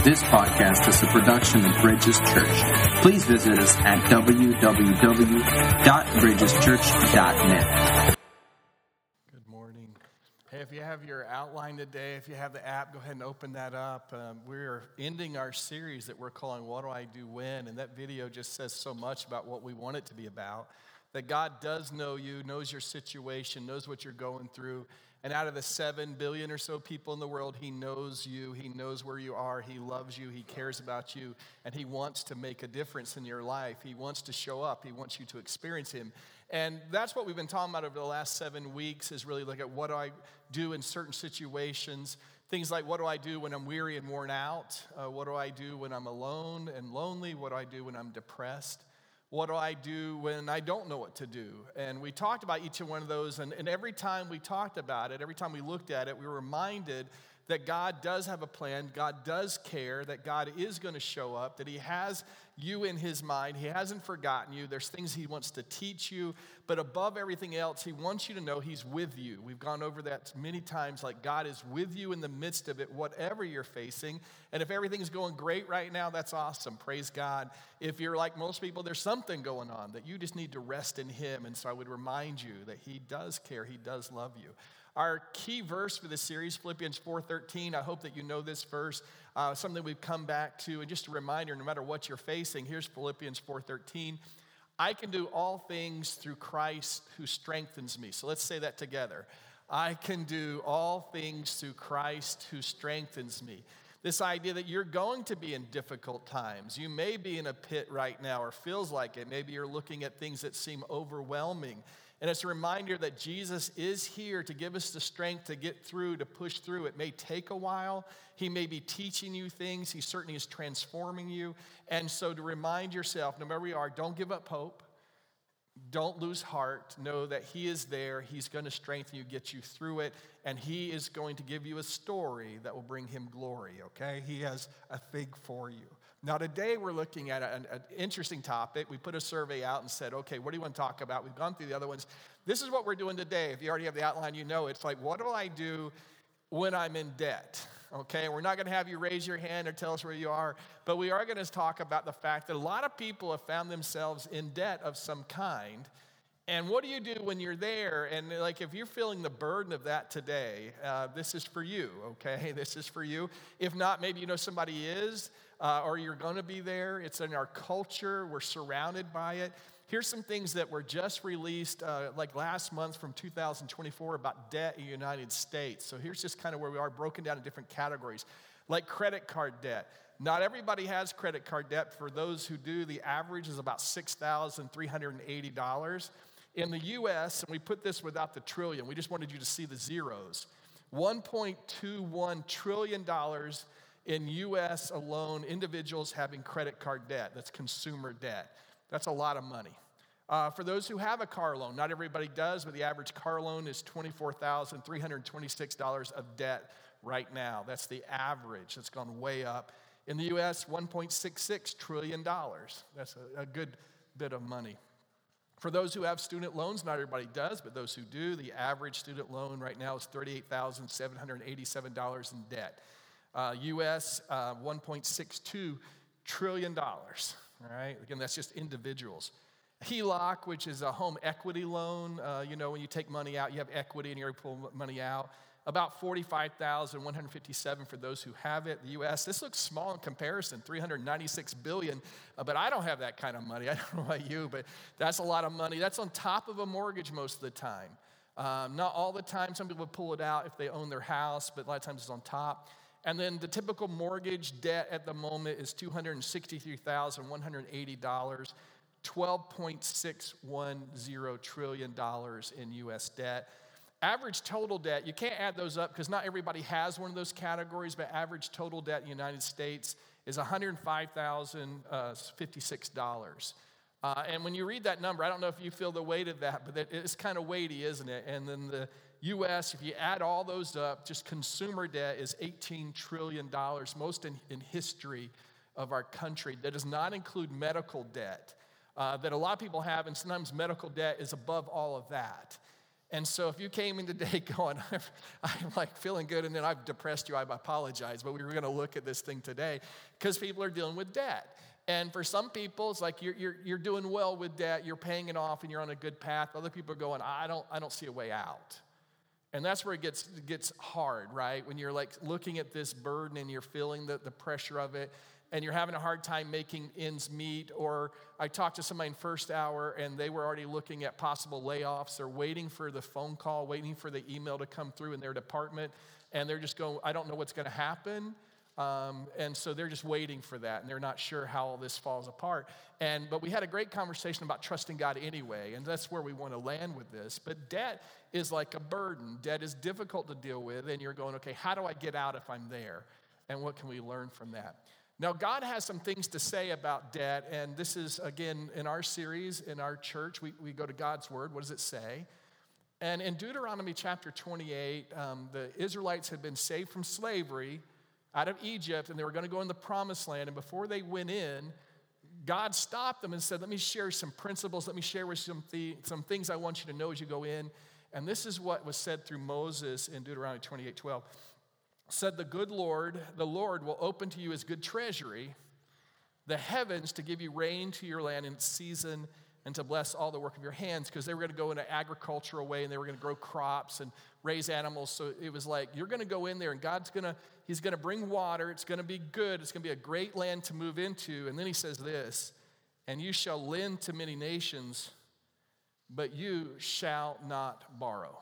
This podcast is a production of Bridges Church. Please visit us at www.bridgeschurch.net. Good morning. Hey, if you have your outline today, if you have the app, go ahead and open that up. We're ending our series that we're calling What Do I Do When? And that video just says so much about what we want it to be about. That God does know you, knows your situation, knows what you're going through. And out of the 7 billion or so people in the world, he knows you, he knows where you are, he loves you, he cares about you, and he wants to make a difference in your life. He wants to show up, he wants you to experience him. And that's what we've been talking about over the last 7 weeks, is really look at what do I do in certain situations. Things like, what do I do when I'm weary and worn out? What do I do when I'm alone and lonely? What do I do when I'm depressed? What do I do when I don't know what to do? And we talked about each one of those, and every time we talked about it, every time we looked at it, we were reminded that God does have a plan, God does care, that God is going to show up, that he has you in his mind, he hasn't forgotten you, there's things he wants to teach you, but above everything else, he wants you to know he's with you. We've gone over that many times, like God is with you in the midst of it, whatever you're facing, and if everything's going great right now, that's awesome, praise God. If you're like most people, there's something going on that you just need to rest in him, and so I would remind you that he does care, he does love you. Our key verse for this series, Philippians 4:13, I hope that you know this verse, something we've come back to, and just a reminder, no matter what you're facing, here's Philippians 4:13. I can do all things through Christ who strengthens me. So let's say that together. I can do all things through Christ who strengthens me. This idea that you're going to be in difficult times. You may be in a pit right now or feels like it. Maybe you're looking at things that seem overwhelming. And it's a reminder that Jesus is here to give us the strength to get through, to push through. It may take a while. He may be teaching you things. He certainly is transforming you. And so to remind yourself, no matter where you are, don't give up hope. Don't lose heart. Know that he is there. He's going to strengthen you, get you through it. And he is going to give you a story that will bring him glory, okay? He has a thing for you. Now, today we're looking at an interesting topic. We put a survey out and said, okay, what do you want to talk about? We've gone through the other ones. This is what we're doing today. If you already have the outline, you know it's like, what do I do when I'm in debt? Okay, we're not going to have you raise your hand or tell us where you are, but we are going to talk about the fact that a lot of people have found themselves in debt of some kind. And what do you do when you're there? And like, if you're feeling the burden of that today, this is for you, okay? This is for you. If not, maybe you know somebody is, or you're going to be there. It's in our culture. We're surrounded by it. Here's some things that were just released like last month from 2024 about debt in the United States. So here's just kind of where we are, broken down in different categories. Like credit card debt. Not everybody has credit card debt. For those who do, the average is about $6,380. In the U.S., and we put this without the trillion, we just wanted you to see the zeros, $1.21 trillion in U.S. alone, individuals having credit card debt. That's consumer debt. That's a lot of money. For those who have a car loan, not everybody does, but the average car loan is $24,326 of debt right now. That's the average. It's gone way up. In the U.S., $1.66 trillion. That's a good bit of money. For those who have student loans, not everybody does, but those who do, the average student loan right now is $38,787 in debt. U.S., $1.62 trillion, all right? Again, that's just individuals. HELOC, which is a home equity loan, when you take money out, you have equity and you're pulling money out. About $45,157 for those who have it. The U.S., this looks small in comparison, $396 billion, but I don't have that kind of money. I don't know about you, but that's a lot of money. That's on top of a mortgage most of the time. Not all the time. Some people pull it out if they own their house, but a lot of times it's on top. And then the typical mortgage debt at the moment is $263,180, $12.610 trillion in U.S. debt. Average total debt, you can't add those up because not everybody has one of those categories, but average total debt in the United States is $105,056. And when you read that number, I don't know if you feel the weight of that, but it's kind of weighty, isn't it? And then the U.S., if you add all those up, just consumer debt is $18 trillion, most in history of our country. That does not include medical debt that a lot of people have, and sometimes medical debt is above all of that. And so if you came in today going, I'm like feeling good, and then I've depressed you, I apologize. But we were going to look at this thing today because people are dealing with debt. And for some people, it's like you're doing well with debt, you're paying it off, and you're on a good path. Other people are going, I don't see a way out. And that's where it gets hard, right? When you're like looking at this burden and you're feeling the pressure of it, and you're having a hard time making ends meet. Or I talked to somebody in first hour, and they were already looking at possible layoffs. They're waiting for the phone call, waiting for the email to come through in their department, and they're just going, I don't know what's going to happen. And so they're just waiting for that, and they're not sure how all this falls apart. But we had a great conversation about trusting God anyway, and that's where we want to land with this. But debt is like a burden. Debt is difficult to deal with, and you're going, okay, how do I get out if I'm there? And what can we learn from that? Now, God has some things to say about debt, and this is, again, in our series, in our church, we go to God's Word. What does it say? And in Deuteronomy chapter 28, the Israelites had been saved from slavery out of Egypt, and they were going to go in the promised land. And before they went in, God stopped them and said, let me share some principles. Let me share with some things I want you to know as you go in. And this is what was said through Moses in Deuteronomy 28:12. Said the good Lord, the Lord will open to you his good treasury, the heavens to give you rain to your land in its season, and to bless all the work of your hands, because they were going to go in an agricultural way, and they were going to grow crops and raise animals. So it was like, you're going to go in there, and he's going to bring water. It's going to be good. It's going to be a great land to move into. And then he says this, and you shall lend to many nations, but you shall not borrow.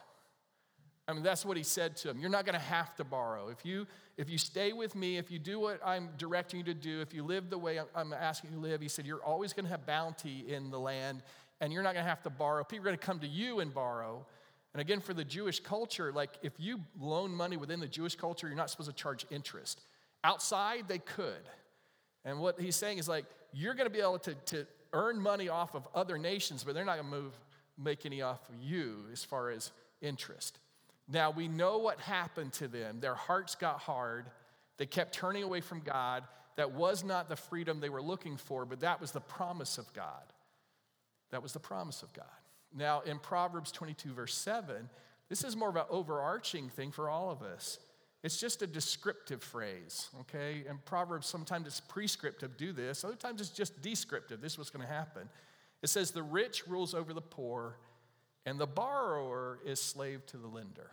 I mean, that's what he said to him. You're not going to have to borrow. If you stay with me, if you do what I'm directing you to do, if you live the way I'm asking you to live, he said, you're always going to have bounty in the land, and you're not going to have to borrow. People are going to come to you and borrow. And again, for the Jewish culture, like if you loan money within the Jewish culture, you're not supposed to charge interest. Outside, they could. And what he's saying is like, you're going to be able to earn money off of other nations, but they're not going to make any off of you as far as interest. Now, we know what happened to them. Their hearts got hard. They kept turning away from God. That was not the freedom they were looking for, but that was the promise of God. That was the promise of God. Now, in Proverbs 22, verse 7, this is more of an overarching thing for all of us. It's just a descriptive phrase, okay? In Proverbs, sometimes it's prescriptive, do this. Other times it's just descriptive. This is what's going to happen. It says, the rich rules over the poor, and the borrower is slave to the lender.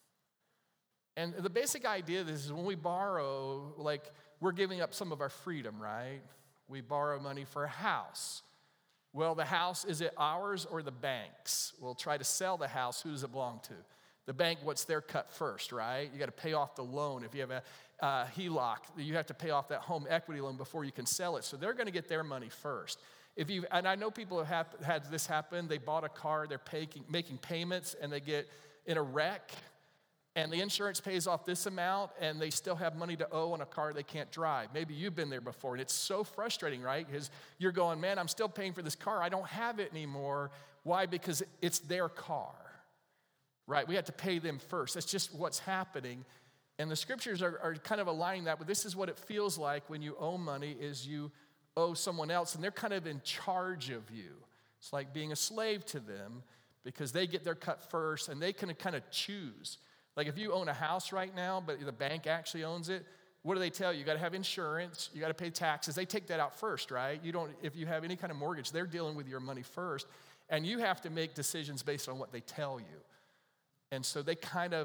And the basic idea of this is when we borrow, like we're giving up some of our freedom, right? We borrow money for a house. Well, the house, is it ours or the bank's? We'll try to sell the house. Who does it belong to? The bank, what's their cut first, right? You got to pay off the loan. If you have a HELOC, you have to pay off that home equity loan before you can sell it. So they're going to get their money first. And I know people have had this happen. They bought a car, they're making payments, and they get in a wreck, and the insurance pays off this amount, and they still have money to owe on a car they can't drive. Maybe you've been there before, and it's so frustrating, right? Because you're going, man, I'm still paying for this car. I don't have it anymore. Why? Because it's their car, right? We have to pay them first. That's just what's happening. And the scriptures are kind of aligning that, but this is what it feels like when you owe money, is you owe someone else, and they're kind of in charge of you. It's like being a slave to them because they get their cut first, and they can kind of choose. Like if you own a house right now, but the bank actually owns it, what do they tell you? You got to have insurance, you got to pay taxes. They take that out first, right? If you have any kind of mortgage, they're dealing with your money first, and you have to make decisions based on what they tell you. And so they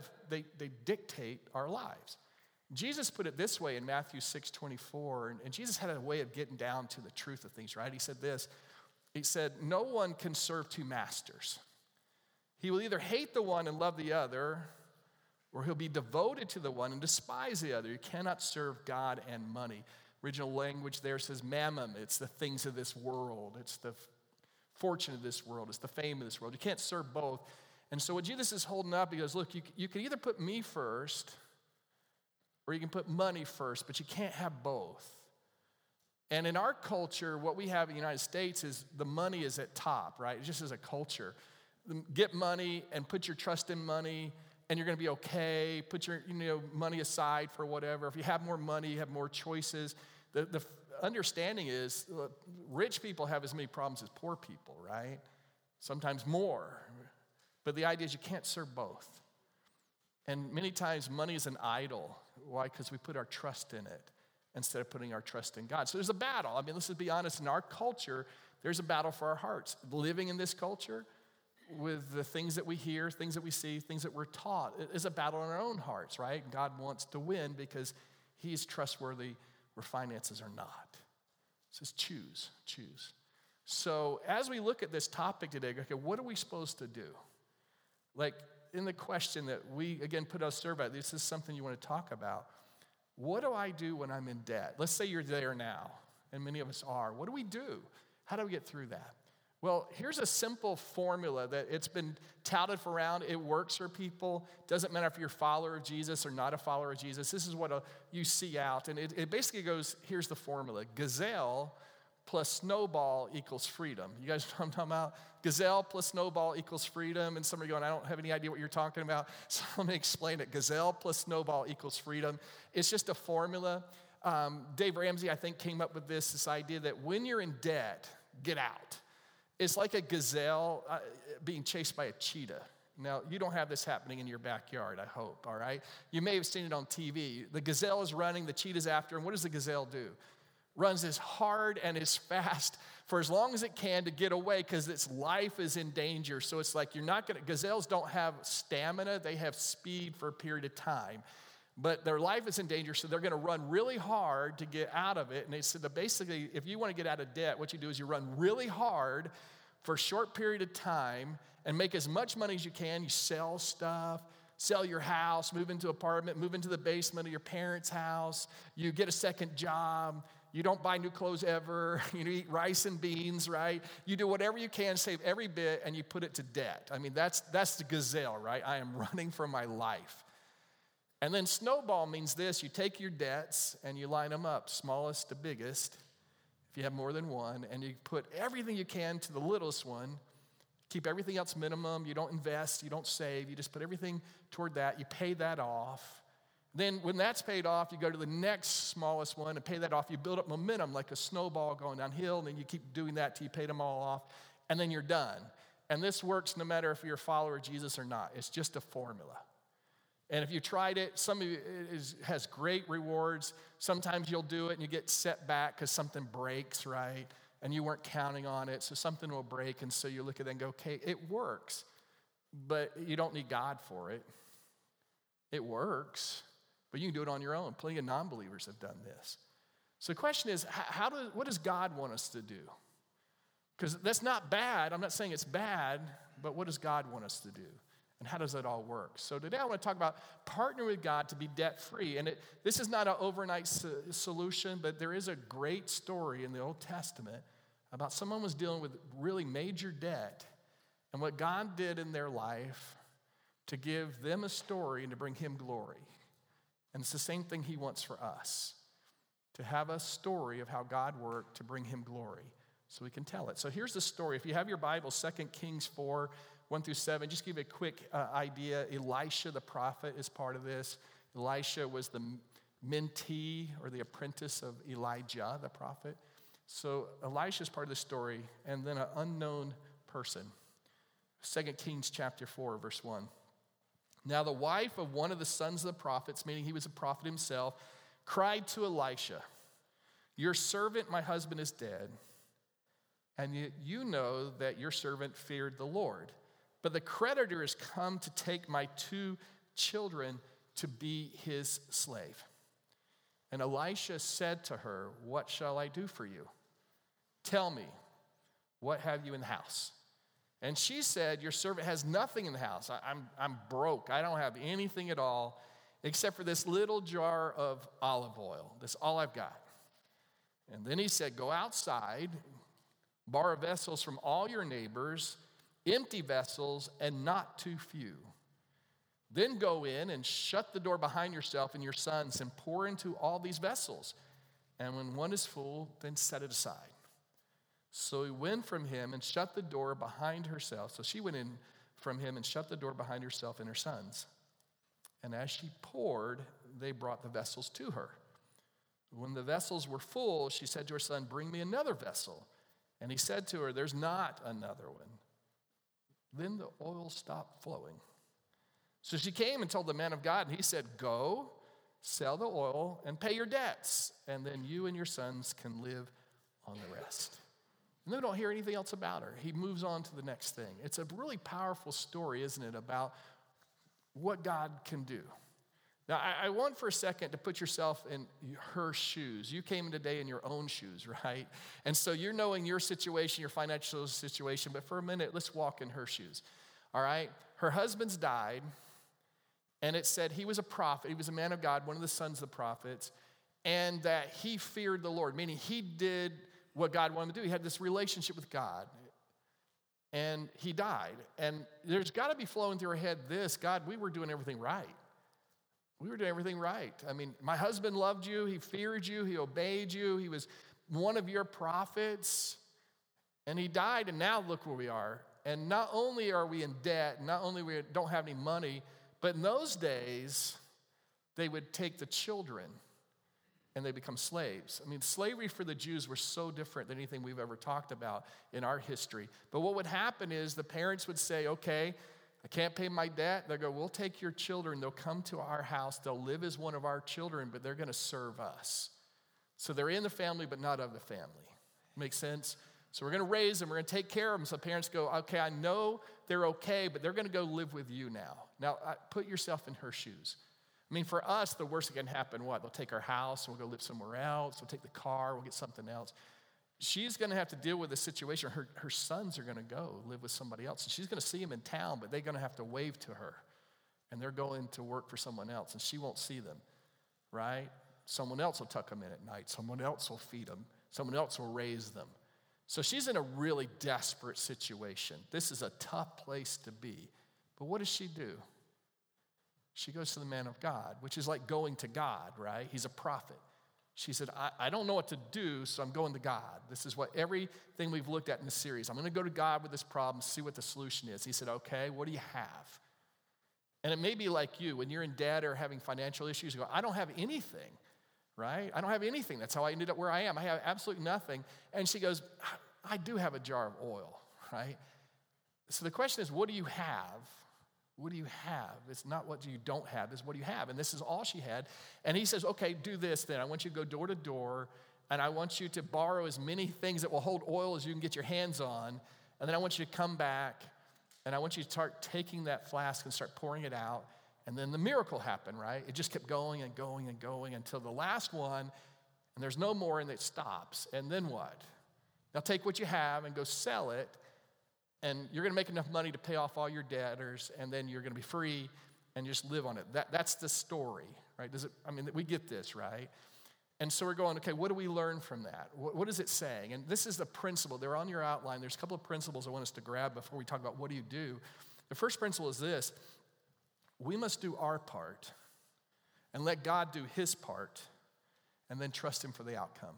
dictate our lives. Jesus put it this way in Matthew 6:24, and Jesus had a way of getting down to the truth of things, right? He said this. He said, no one can serve two masters. He will either hate the one and love the other, or he'll be devoted to the one and despise the other. You cannot serve God and money. Original language there says mammon. It's the things of this world. It's the fortune of this world. It's the fame of this world. You can't serve both. And so what Jesus is holding up, he goes, look, you can either put me first or you can put money first, but you can't have both. And in our culture, what we have in the United States is the money is at top, right? It just is a culture. Get money and put your trust in money, and you're going to be okay. Put your money aside for whatever. If you have more money, you have more choices. The understanding is rich people have as many problems as poor people, right? Sometimes more. But the idea is you can't serve both. And many times money is an idol. Why? Because we put our trust in it instead of putting our trust in God. So there's a battle. I mean, let's just be honest. In our culture, there's a battle for our hearts. Living in this culture with the things that we hear, things that we see, things that we're taught, it is a battle in our own hearts, right? God wants to win because he's trustworthy where finances are not. It says choose. So as we look at this topic today, okay, what are we supposed to do? Like in the question that we, again, put out a survey, this is something you want to talk about. What do I do when I'm in debt? Let's say you're there now, and many of us are. What do we do? How do we get through that? Well, here's a simple formula that it's been touted for around. It works for people. Doesn't matter if you're a follower of Jesus or not a follower of Jesus. This is what you see out. And it basically goes, here's the formula. Gazelle plus snowball equals freedom. You guys know what I'm talking about? Gazelle plus snowball equals freedom. And some are going, I don't have any idea what you're talking about. So let me explain it. Gazelle plus snowball equals freedom. It's just a formula. Dave Ramsey, I think, came up with this idea that when you're in debt, get out. It's like a gazelle being chased by a cheetah. Now, you don't have this happening in your backyard, I hope, all right? You may have seen it on TV. The gazelle is running, the cheetah's after him. What does the gazelle do? Runs as hard and as fast for as long as it can to get away because its life is in danger. So it's like gazelles don't have stamina, they have speed for a period of time. But their life is in danger, so they're going to run really hard to get out of it. And they said that basically, if you want to get out of debt, what you do is you run really hard for a short period of time and make as much money as you can. You sell stuff, sell your house, move into an apartment, move into the basement of your parents' house. You get a second job. You don't buy new clothes ever. You eat rice and beans, right? You do whatever you can, save every bit, and you put it to debt. I mean, that's the gazelle, right? I am running for my life. And then snowball means this. You take your debts and you line them up, smallest to biggest, if you have more than one, and you put everything you can to the littlest one. Keep everything else minimum. You don't invest. You don't save. You just put everything toward that. You pay that off. Then when that's paid off, you go to the next smallest one and pay that off. You build up momentum like a snowball going downhill, and then you keep doing that till you pay them all off, and then you're done. And this works no matter if you're a follower of Jesus or not. It's just a formula. And if you tried it, some of it has great rewards. Sometimes you'll do it and you get set back because something breaks, right? And you weren't counting on it, so something will break. And so you look at it and go, okay, it works. But you don't need God for it. It works, but you can do it on your own. Plenty of non-believers have done this. So the question is, what does God want us to do? Because that's not bad. I'm not saying it's bad, but what does God want us to do? And how does that all work? So today I want to talk about partnering with God to be debt-free. And this is not an overnight solution, but there is a great story in the Old Testament about someone was dealing with really major debt and what God did in their life to give them a story and to bring him glory. And it's the same thing he wants for us, to have a story of how God worked to bring him glory so we can tell it. So here's the story. If you have your Bible, 2 Kings 4, 1-7, just give you a quick idea. Elisha, the prophet, is part of this. Elisha was the mentee or the apprentice of Elijah, the prophet. So Elisha is part of the story, and then an unknown person. 2 Kings chapter 4, verse 1. Now the wife of one of the sons of the prophets, meaning he was a prophet himself, cried to Elisha, "Your servant, my husband, is dead, and you know that your servant feared the Lord. But the creditor has come to take my 2 children to be his slave." And Elisha said to her, "What shall I do for you? Tell me, what have you in the house?" And she said, "Your servant has nothing in the house. I'm broke. I don't have anything at all except for this little jar of olive oil. That's all I've got." And then he said, "Go outside, borrow vessels from all your neighbors, empty vessels and not too few. Then go in and shut the door behind yourself and your sons and pour into all these vessels. And when one is full, then set it aside." So he went from him and shut the door behind herself. So she went in from him and shut the door behind herself and her sons. And as she poured, they brought the vessels to her. When the vessels were full, she said to her son, "Bring me another vessel." And he said to her, "There's not another one." Then the oil stopped flowing. So she came and told the man of God, and he said, go, sell the oil, and pay your debts, and then you and your sons can live on the rest. And they don't hear anything else about her. He moves on to the next thing. It's a really powerful story, isn't it, about what God can do. Now, I want for a second to put yourself in her shoes. You came in today in your own shoes, right? And so you're knowing your situation, your financial situation, but for a minute, let's walk in her shoes, all right? Her husband's died, and it said he was a prophet. He was a man of God, one of the sons of the prophets, and that he feared the Lord, meaning he did what God wanted him to do. He had this relationship with God, and he died. And there's got to be flowing through her head this, God, we were doing everything right. We were doing everything right. I mean, my husband loved you. He feared you. He obeyed you. He was one of your prophets. And he died, and now look where we are. And not only are we in debt, not only we don't have any money, but in those days, they would take the children and they become slaves. I mean, slavery for the Jews were so different than anything we've ever talked about in our history. But what would happen is the parents would say, okay, I can't pay my debt. They'll go, we'll take your children. They'll come to our house. They'll live as one of our children, but they're going to serve us. So they're in the family, but not of the family. Make sense? So we're going to raise them. We're going to take care of them. So parents go, okay, I know they're okay, but they're going to go live with you now. Now, put yourself in her shoes. I mean, for us, the worst that can happen, what? They'll take our house, and we'll go live somewhere else. We'll take the car, we'll get something else. She's going to have to deal with the situation. Her sons are going to go live with somebody else. And she's going to see them in town, but they're going to have to wave to her. And they're going to work for someone else, and she won't see them, right? Someone else will tuck them in at night. Someone else will feed them. Someone else will raise them. So she's in a really desperate situation. This is a tough place to be. But what does she do? She goes to the man of God, which is like going to God, right? He's a prophet. She said, I don't know what to do, so I'm going to God. This is what everything we've looked at in the series. I'm going to go to God with this problem, see what the solution is. He said, okay, what do you have? And it may be like you, when you're in debt or having financial issues, you go, I don't have anything, right? I don't have anything. That's how I ended up where I am. I have absolutely nothing. And she goes, I do have a jar of oil, right? So the question is, what do you have? What do you have? It's not what you don't have, it's what you have. And this is all she had. And he says, okay, do this then. I want you to go door to door, and I want you to borrow as many things that will hold oil as you can get your hands on. And then I want you to come back, and I want you to start taking that flask and start pouring it out. And then the miracle happened, right? It just kept going and going and going until the last one, and there's no more, and it stops. And then what? Now take what you have and go sell it, and you're going to make enough money to pay off all your debtors, and then you're going to be free and just live on it. That's the story, right? We get this, right? And so we're going, okay, what do we learn from that? What is it saying? And this is the principle. They're on your outline. There's a couple of principles I want us to grab before we talk about what do you do. The first principle is this: we must do our part and let God do his part and then trust him for the outcome.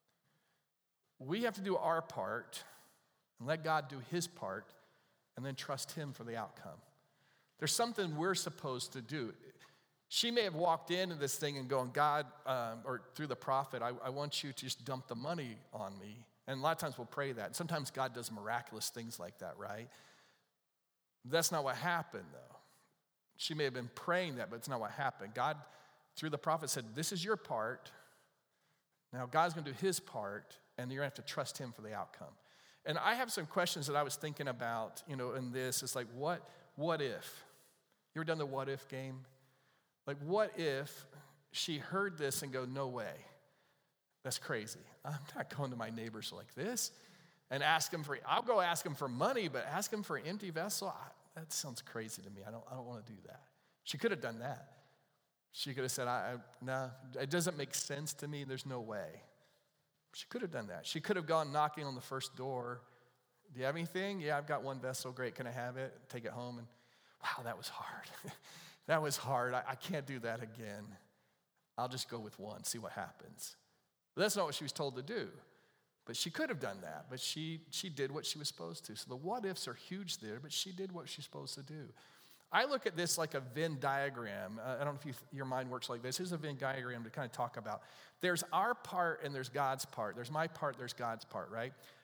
We have to do our part and let God do his part and then trust him for the outcome. There's something we're supposed to do. She may have walked into this thing and going, God, or through the prophet, I want you to just dump the money on me. And a lot of times we'll pray that. And sometimes God does miraculous things like that, right? That's not what happened, though. She may have been praying that, but it's not what happened. God, through the prophet, said, this is your part. Now God's going to do his part, and you're going to have to trust him for the outcome. And I have some questions that I was thinking about, in this. It's like, what if? You ever done the what if game? Like, what if she heard this and go, no way. That's crazy. I'm not going to my neighbors like this and ask them I'll go ask them for money, but ask them for an empty vessel? That sounds crazy to me. I don't want to do that. She could have done that. She could have said, no, it doesn't make sense to me. There's no way. She could have done that. She could have gone knocking on the first door. Do you have anything? Yeah, I've got one vessel. Great, can I have it? Take it home. And wow, that was hard. That was hard. I can't do that again. I'll just go with one, see what happens. But that's not what she was told to do. But she could have done that. But she did what she was supposed to. So the what ifs are huge there, but she did what she's supposed to do. I look at this like a Venn diagram. I don't know if your mind works like this. Here's a Venn diagram to kind of talk about. There's our part and there's God's part. There's my part, there's God's part, right?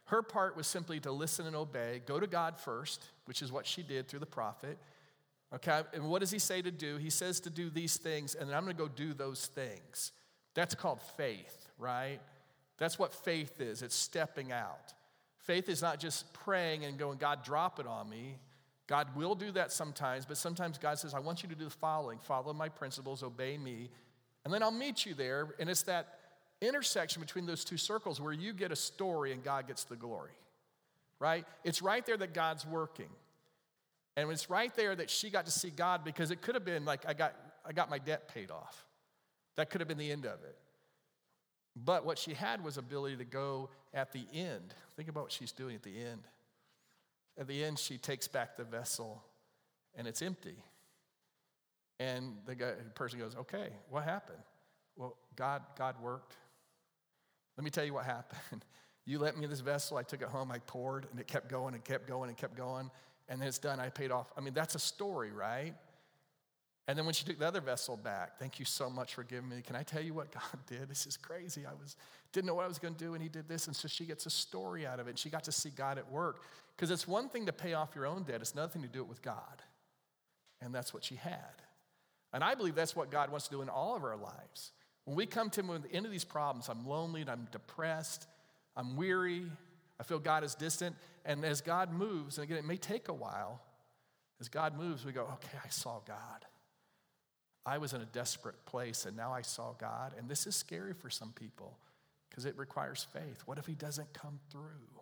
Her part was simply to listen and obey, go to God first, which is what she did through the prophet. Okay, and what does he say to do? He says to do these things, and then I'm going to go do those things. That's called faith, right? That's what faith is. It's stepping out. Faith is not just praying and going, God, drop it on me. God will do that sometimes, but sometimes God says, I want you to do the following. Follow my principles, obey me, and then I'll meet you there. And it's that intersection between those two circles where you get a story and God gets the glory, right? It's right there that God's working. And it's right there that she got to see God, because it could have been like, I got my debt paid off. That could have been the end of it. But what she had was ability to go at the end. Think about what she's doing at the end. At the end, she takes back the vessel, and it's empty. And the person goes, okay, what happened? Well, God worked. Let me tell you what happened. You lent me this vessel, I took it home, I poured, and it kept going and kept going and kept going. And then it's done, I paid off. I mean, that's a story, right? And then when she took the other vessel back, thank you so much for giving me. Can I tell you what God did? This is crazy. Didn't know what I was going to do, and he did this. And so she gets a story out of it. And she got to see God at work. Because it's one thing to pay off your own debt. It's another thing to do it with God. And that's what she had. And I believe that's what God wants to do in all of our lives. When we come to him at the end of these problems, I'm lonely and I'm depressed, I'm weary, I feel God is distant. And as God moves, and again, it may take a while, as God moves, we go, okay, I saw God. I was in a desperate place, and now I saw God. And this is scary for some people because it requires faith. What if he doesn't come through?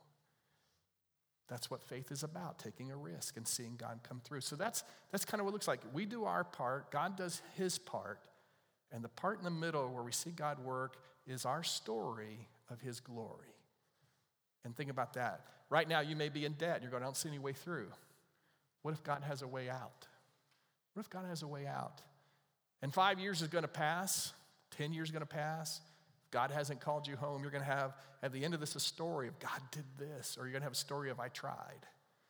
That's what faith is about, taking a risk and seeing God come through. So that's kind of what it looks like. We do our part, God does his part, and the part in the middle where we see God work is our story of his glory. And think about that. Right now, you may be in debt, and you're going, I don't see any way through. What if God has a way out? What if God has a way out? And 5 years is going to pass, 10 years is going to pass. If God hasn't called you home, you're going to have, at the end of this, a story of God did this, or you're going to have a story of I tried.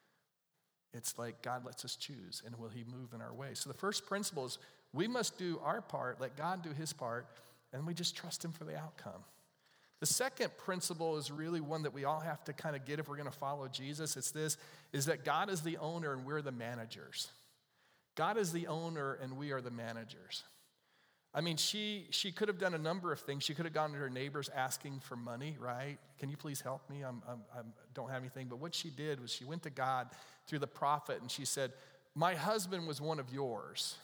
It's like God lets us choose, and will he move in our way? So the first principle is we must do our part, let God do his part, and we just trust him for the outcome. The second principle is really one that we all have to kind of get if we're going to follow Jesus. It's this, is that God is the owner and we're the managers. God is the owner and we are the managers. I mean, she could have done a number of things. She could have gone to her neighbors asking for money, right? Can you please help me? I don't have anything. But what she did was she went to God through the prophet and she said, my husband was one of yours.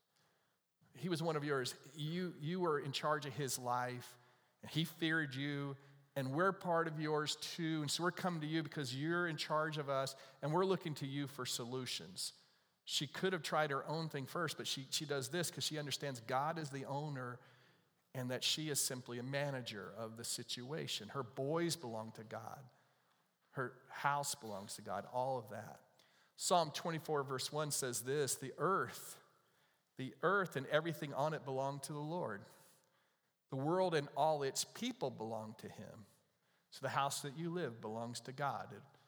He was one of yours. You were in charge of his life. And he feared you, and we're part of yours too. And so we're coming to you because you're in charge of us, and we're looking to you for solutions. She could have tried her own thing first, but she does this because she understands God is the owner and that she is simply a manager of the situation. Her boys belong to God. Her house belongs to God, all of that. Psalm 24 verse 1 says this, the earth and everything on it belong to the Lord. The world and all its people belong to him. So the house that you live belongs to God.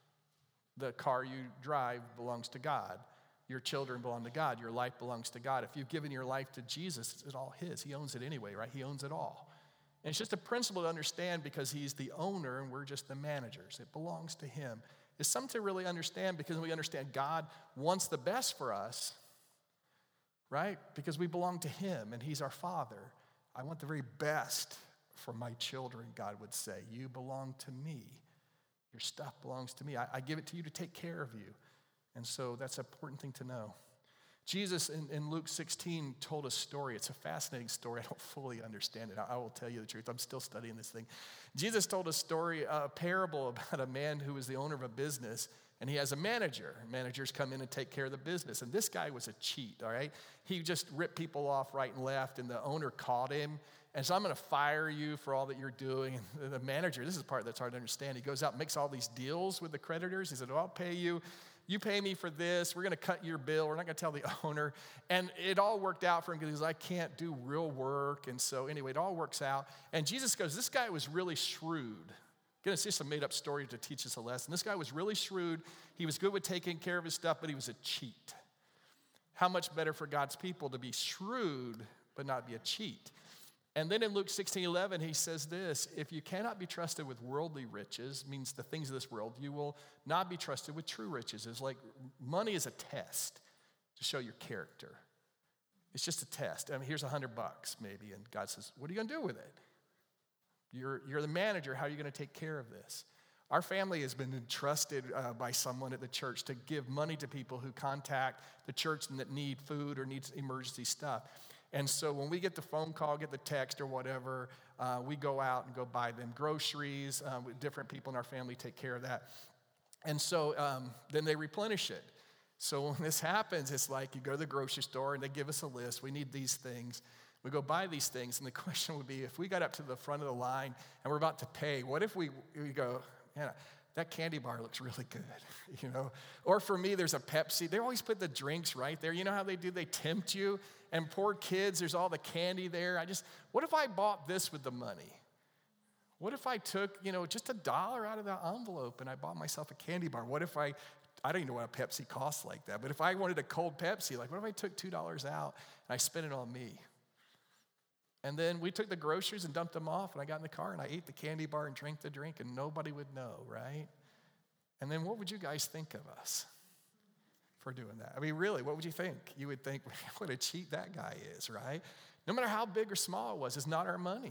The car you drive belongs to God. Your children belong to God. Your life belongs to God. If you've given your life to Jesus, it's all his. He owns it anyway, right? He owns it all. And it's just a principle to understand because he's the owner and we're just the managers. It belongs to him. It's something to really understand because we understand God wants the best for us, right? Because we belong to him and he's our Father. I want the very best for my children, God would say. You belong to me. Your stuff belongs to me. I give it to you to take care of you. And so that's an important thing to know. Jesus in Luke 16 told a story. It's a fascinating story. I don't fully understand it. I will tell you the truth. I'm still studying this thing. Jesus told a story, a parable about a man who was the owner of a business, and he has a manager. Managers come in and take care of the business. And this guy was a cheat, all right? He just ripped people off right and left, and the owner caught him. And so I'm going to fire you for all that you're doing. And the manager, this is the part that's hard to understand. He goes out and makes all these deals with the creditors. He said, well, I'll pay you. You pay me for this. We're going to cut your bill. We're not going to tell the owner. And it all worked out for him because I can't do real work. And so anyway, it all works out. And Jesus goes, this guy was really shrewd. Again, it's just a made-up story to teach us a lesson. This guy was really shrewd. He was good with taking care of his stuff, but he was a cheat. How much better for God's people to be shrewd but not be a cheat? And then in Luke 16:11, he says this, if you cannot be trusted with worldly riches, means the things of this world, you will not be trusted with true riches. It's like money is a test to show your character. It's just a test. I mean, here's $100 maybe, and God says, what are you going to do with it? You're the manager. How are you going to take care of this? Our family has been entrusted by someone at the church to give money to people who contact the church and that need food or needs emergency stuff. And so when we get the phone call, get the text or whatever, we go out and go buy them groceries. Different people in our family take care of that. And so then they replenish it. So when this happens, it's like you go to the grocery store and they give us a list. We need these things. We go buy these things. And the question would be, if we got up to the front of the line and we're about to pay, what if we go, man, that candy bar looks really good, you know? Or for me, there's a Pepsi. They always put the drinks right there. You know how they do? They tempt you. And poor kids, there's all the candy there. What if I bought this with the money? What if I took, just $1 out of the envelope and I bought myself a candy bar? What if I don't even know what a Pepsi costs like that, but if I wanted a cold Pepsi, like what if I took $2 out and I spent it on me? And then we took the groceries and dumped them off, and I got in the car and I ate the candy bar and drank the drink, and nobody would know, right? And then what would you guys think of us for doing that? I mean, really, what would you think? You would think, what a cheat that guy is, right? No matter how big or small it was, it's not our money.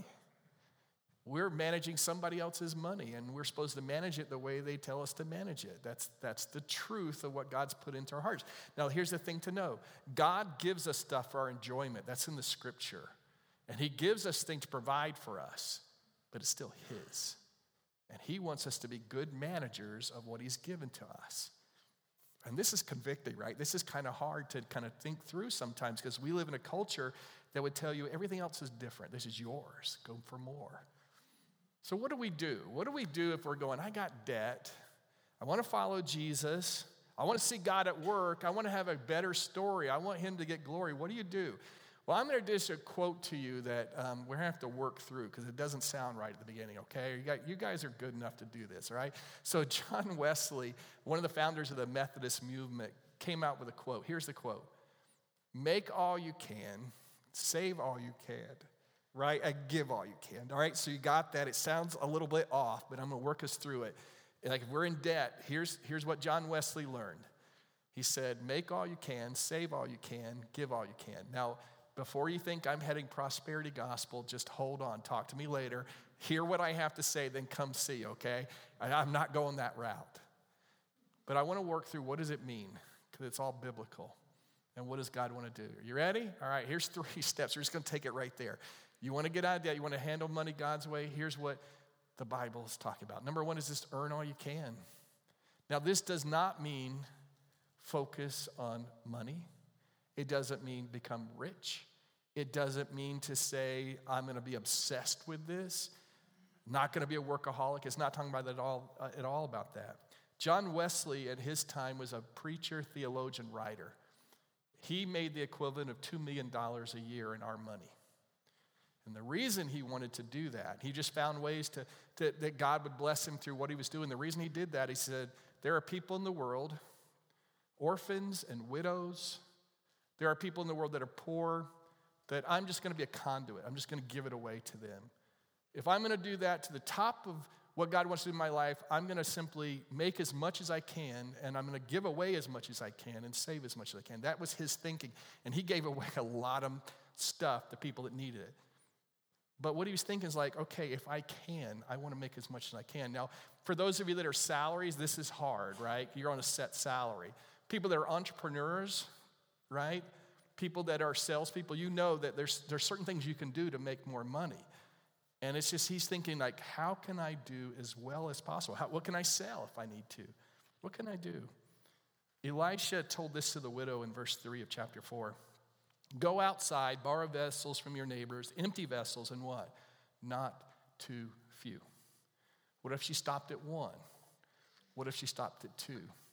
We're managing somebody else's money, and we're supposed to manage it the way they tell us to manage it. That's the truth of what God's put into our hearts. Now, here's the thing to know. God gives us stuff for our enjoyment. That's in the scripture. And he gives us things to provide for us, but it's still his. And he wants us to be good managers of what he's given to us. And this is convicting, right? This is kind of hard to kind of think through sometimes because we live in a culture that would tell you everything else is different. This is yours. Go for more. So what do we do? What do we do if we're going, I got debt. I want to follow Jesus. I want to see God at work. I want to have a better story. I want him to get glory. What do you do? Well, I'm going to just quote to you that we're going to have to work through because it doesn't sound right at the beginning, okay? You guys are good enough to do this, all right? So John Wesley, one of the founders of the Methodist movement, came out with a quote. Here's the quote. Make all you can, save all you can, right? And give all you can, all right? So you got that. It sounds a little bit off, but I'm going to work us through it. Like if we're in debt, here's what John Wesley learned. He said, make all you can, save all you can, give all you can. Now, before you think I'm heading prosperity gospel, just hold on. Talk to me later. Hear what I have to say, then come see, okay? I'm not going that route. But I want to work through what does it mean, because it's all biblical. And what does God want to do? You ready? All right, here's 3 steps. We're just going to take it right there. You want to get out of debt. You want to handle money God's way. Here's what the Bible is talking about. Number 1 is just earn all you can. Now, this does not mean focus on money. It doesn't mean become rich. It doesn't mean to say, I'm going to be obsessed with this. Not going to be a workaholic. It's not talking about that at all about that. John Wesley at his time was a preacher, theologian, writer. He made the equivalent of $2 million a year in our money. And the reason he wanted to do that, he just found ways that God would bless him through what he was doing. The reason he did that, he said, there are people in the world, orphans and widows. There are people in the world that are poor that I'm just going to be a conduit. I'm just going to give it away to them. If I'm going to do that to the top of what God wants to do in my life, I'm going to simply make as much as I can, and I'm going to give away as much as I can and save as much as I can. That was his thinking. And he gave away a lot of stuff to people that needed it. But what he was thinking is like, okay, if I can, I want to make as much as I can. Now, for those of you that are salaries, this is hard, right? You're on a set salary. People that are entrepreneurs, right? People that are salespeople, you know that there's certain things you can do to make more money. And it's just he's thinking like, how can I do as well as possible? What can I sell if I need to? What can I do? Elisha told this to the widow in verse 3 of chapter 4. Go outside, borrow vessels from your neighbors, empty vessels, and what? Not too few. What if she stopped at 1? What if she stopped at 2?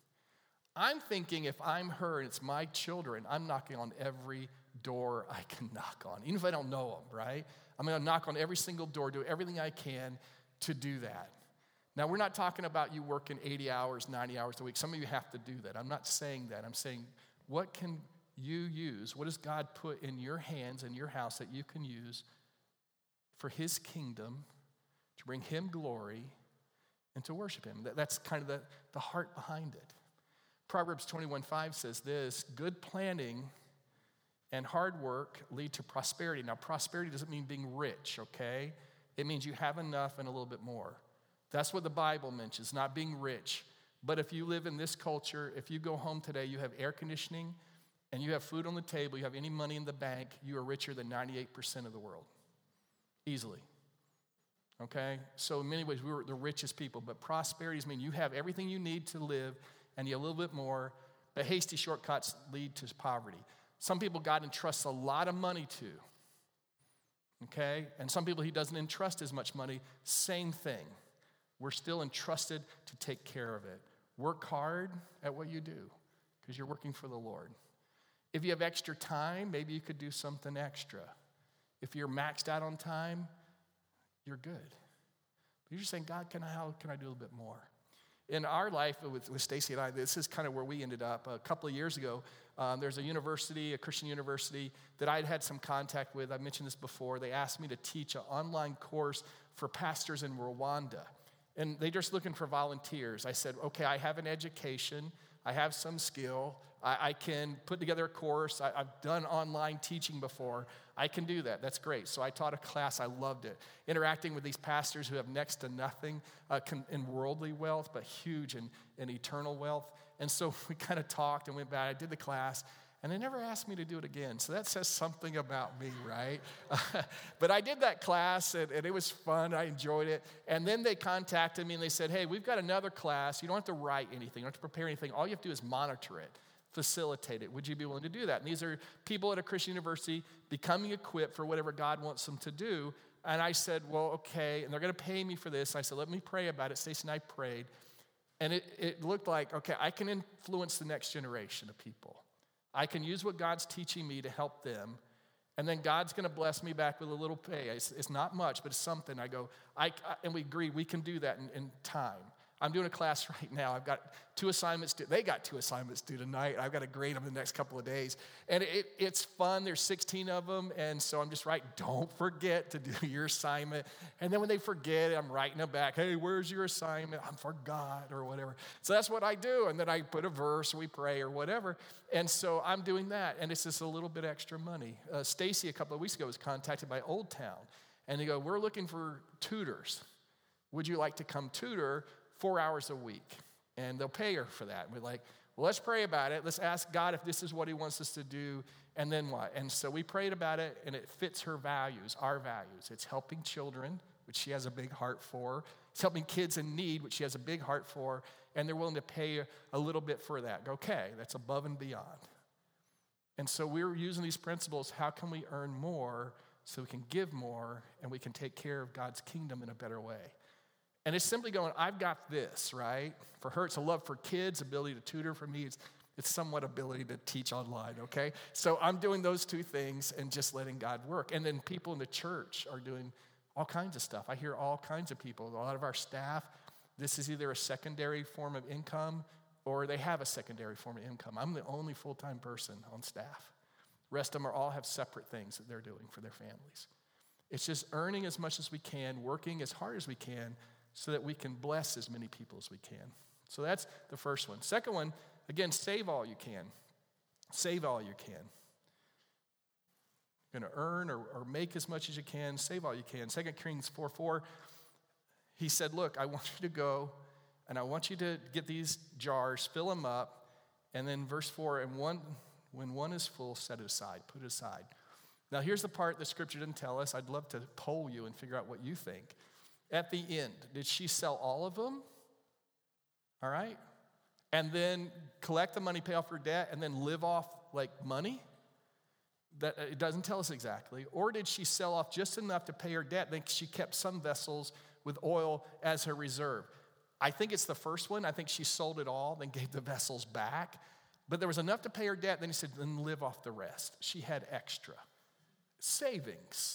I'm thinking if I'm her and it's my children, I'm knocking on every door I can knock on, even if I don't know them, right? I'm going to knock on every single door, do everything I can to do that. Now, we're not talking about you working 80 hours, 90 hours a week. Some of you have to do that. I'm not saying that. I'm saying, what can you use? What does God put in your hands, in your house that you can use for his kingdom, to bring him glory, and to worship him. That's kind of the heart behind it. Proverbs 21:5 says this, good planning and hard work lead to prosperity. Now, prosperity doesn't mean being rich, okay? It means you have enough and a little bit more. That's what the Bible mentions, not being rich. But if you live in this culture, if you go home today, you have air conditioning, and you have food on the table, you have any money in the bank, you are richer than 98% of the world. Easily. Okay? So in many ways, we were the richest people. But prosperities mean you have everything you need to live, and you have a little bit more. But hasty shortcuts lead to poverty. Some people God entrusts a lot of money to. Okay? And some people he doesn't entrust as much money. Same thing. We're still entrusted to take care of it. Work hard at what you do because you're working for the Lord. If you have extra time, maybe you could do something extra. If you're maxed out on time, you're good. But you're just saying, God, how can I do a little bit more? In our life with Stacy and I, this is kind of where we ended up. A couple of years ago, there's a university, a Christian university, that I'd had some contact with. I mentioned this before. They asked me to teach an online course for pastors in Rwanda. And they're just looking for volunteers. I said, okay, I have an education. I have some skill. I can put together a course. I've done online teaching before. I can do that. That's great. So I taught a class. I loved it. Interacting with these pastors who have next to nothing in worldly wealth, but huge in eternal wealth. And so we kind of talked and went back. I did the class, and they never asked me to do it again. So that says something about me, right? But I did that class, and it was fun. I enjoyed it. And then they contacted me, and they said, hey, we've got another class. You don't have to write anything. You don't have to prepare anything. All you have to do is monitor it, facilitate it. Would you be willing to do that? And these are people at a Christian university becoming equipped for whatever God wants them to do. And I said, well, okay. And they're going to pay me for this. I said, let me pray about it. Stacey and I prayed. And it looked like, okay, I can influence the next generation of people. I can use what God's teaching me to help them, and then God's going to bless me back with a little pay. It's not much, but it's something. I go, and we agree we can do that in time. I'm doing a class right now. I've got 2 assignments due. They got 2 assignments due tonight. I've got to grade them in the next couple of days. And it's fun. There's 16 of them. And so I'm just writing, don't forget to do your assignment. And then when they forget it, I'm writing them back. Hey, where's your assignment? I forgot or whatever. So that's what I do. And then I put a verse, we pray or whatever. And so I'm doing that. And it's just a little bit extra money. Stacy a couple of weeks ago was contacted by Old Town. And they go, we're looking for tutors. Would you like to come tutor 4 hours a week? And they'll pay her for that. And we're like, well, let's pray about it. Let's ask God if this is what he wants us to do, and then what? And so we prayed about it, and it fits her values, our values. It's helping children, which she has a big heart for. It's helping kids in need, which she has a big heart for, and they're willing to pay a little bit for that. Okay, that's above and beyond. And so we're using these principles. How can we earn more so we can give more, and we can take care of God's kingdom in a better way? And it's simply going, I've got this, right? For her, it's a love for kids, ability to tutor. For me, it's somewhat ability to teach online, okay? So I'm doing those 2 things and just letting God work. And then people in the church are doing all kinds of stuff. I hear all kinds of people. A lot of our staff, this is either a secondary form of income or they have a secondary form of income. I'm the only full-time person on staff. The rest of them all have separate things that they're doing for their families. It's just earning as much as we can, working as hard as we can, so that we can bless as many people as we can. So that's the first one. Second one, again, save all you can. Save all you can. You're going to earn or make as much as you can. Save all you can. 2 Kings 4:4, he said, look, I want you to go, and I want you to get these jars, fill them up, and then verse 4, and when one is full, set it aside, put it aside. Now here's the part the scripture didn't tell us. I'd love to poll you and figure out what you think. At the end, did she sell all of them? All right. And then collect the money, pay off her debt, and then live off like money? That it doesn't tell us exactly. Or did she sell off just enough to pay her debt, then she kept some vessels with oil as her reserve? I think it's the first one. I think she sold it all, then gave the vessels back. But there was enough to pay her debt, then he said, then live off the rest. She had extra. Savings.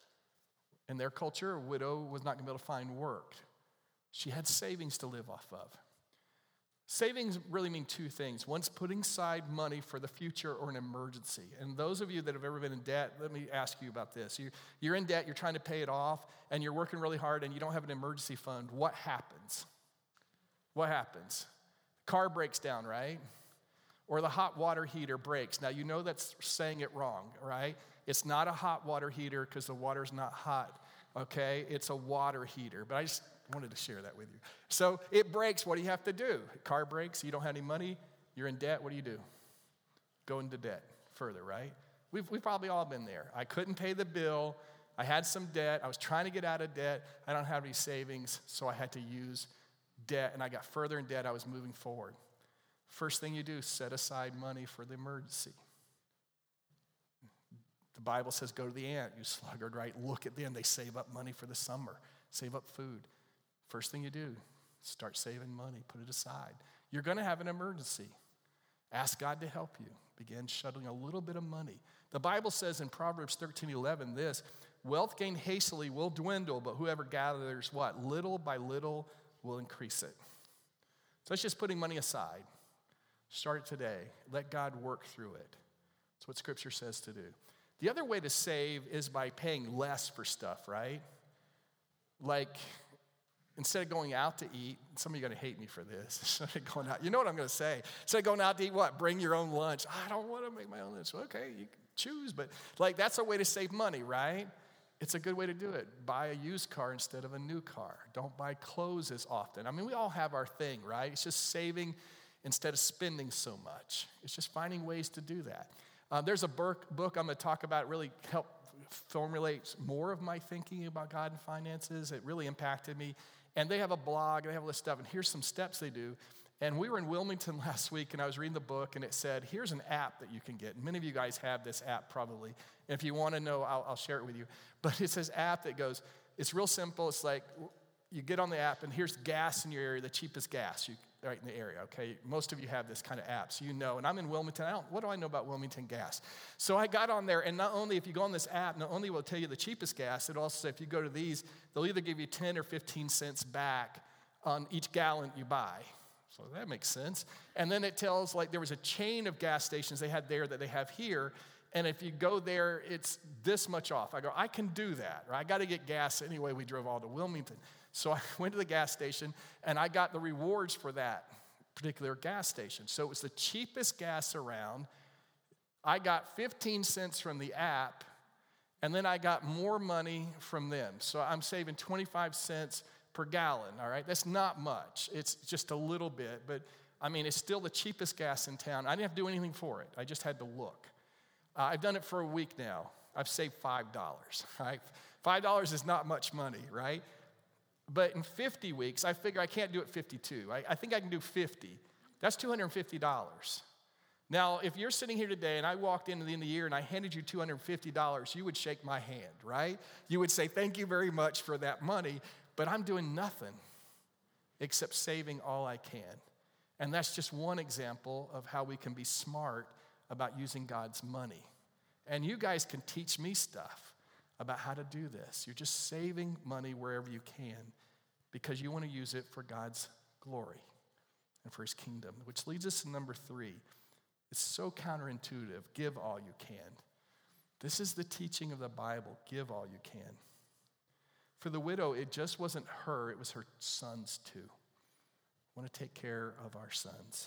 In their culture, a widow was not going to be able to find work. She had savings to live off of. Savings really mean two things. One's putting aside money for the future or an emergency. And those of you that have ever been in debt, let me ask you about this. You're in debt, you're trying to pay it off, and you're working really hard, and you don't have an emergency fund. What happens? What happens? Car breaks down, right? Or the hot water heater breaks. Now, you know that's saying it wrong, right? It's not a hot water heater because the water's not hot, okay? It's a water heater. But I just wanted to share that with you. So it breaks. What do you have to do? Car breaks. You don't have any money. You're in debt. What do? Go into debt further, right? We've probably all been there. I couldn't pay the bill. I had some debt. I was trying to get out of debt. I don't have any savings, so I had to use debt. And I got further in debt. I was moving forward. First thing you do, set aside money for the emergency. The Bible says go to the ant, you sluggard, right? Look at them. They save up money for the summer, save up food. First thing you do, start saving money, put it aside. You're going to have an emergency. Ask God to help you. Begin shuttling a little bit of money. The Bible says in Proverbs 13:11 this, wealth gained hastily will dwindle, but whoever gathers what? Little by little will increase it. So it's just putting money aside. Start it today. Let God work through it. That's what Scripture says to do. The other way to save is by paying less for stuff, right? Like, instead of going out to eat, some of you are going to hate me for this. Instead of going out, you know what I'm going to say. Instead of going out to eat, what? Bring your own lunch. I don't want to make my own lunch. Okay, you can choose. But, like, that's a way to save money, right? It's a good way to do it. Buy a used car instead of a new car. Don't buy clothes as often. I mean, we all have our thing, right? It's just saving instead of spending so much. It's just finding ways to do that. There's a book I'm going to talk about. It really helped formulate more of my thinking about God and finances. It really impacted me. And they have a blog, and they have all this stuff, and here's some steps they do. And we were in Wilmington last week, and I was reading the book, and it said, here's an app that you can get. And many of you guys have this app probably. And if you want to know, I'll share it with you. But it's this app that goes, it's real simple. It's like you get on the app, and here's gas in your area, the cheapest gas right in the area, okay? Most of you have this kind of app, so you know. And I'm in Wilmington. What do I know about Wilmington gas? So I got on there, and not only, if you go on this app, not only will it tell you the cheapest gas, it also, if you go to these, they'll either give you 10 or 15 cents back on each gallon you buy. So that makes sense. And then it tells, like, there was a chain of gas stations they had there that they have here, and if you go there, it's this much off. I go, I can do that, right? I got to get gas anyway. We drove all to Wilmington. So I went to the gas station, and I got the rewards for that particular gas station. So it was the cheapest gas around. I got 15 cents from the app, and then I got more money from them. So I'm saving 25 cents per gallon, all right? That's not much. It's just a little bit, but, I mean, it's still the cheapest gas in town. I didn't have to do anything for it. I just had to look. I've done it for a week now. I've saved $5, right? $5 is not much money, right? But in 50 weeks, I figure I can't do it 52. I think I can do 50. That's $250. Now, if you're sitting here today and I walked into the end of the year and I handed you $250, you would shake my hand, right? You would say, thank you very much for that money, but I'm doing nothing except saving all I can. And that's just one example of how we can be smart about using God's money. And you guys can teach me stuff about how to do this. You're just saving money wherever you can because you want to use it for God's glory and for his kingdom, which leads us to number 3. It's so counterintuitive. Give all you can. This is the teaching of the Bible. Give all you can. For the widow, it just wasn't her, it was her sons too. We want to take care of our sons.